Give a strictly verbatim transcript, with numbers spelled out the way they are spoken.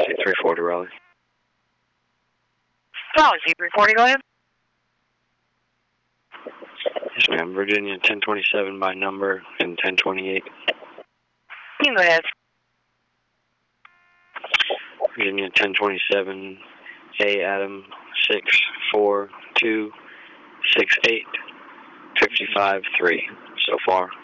three forty Raleigh. Raleigh, three forty, go ahead. Yes, ma'am. Virginia ten twenty-seven by number and ten twenty-eight. You can go ahead. Virginia ten twenty-seven, A Adam six four two six eight five five three so far.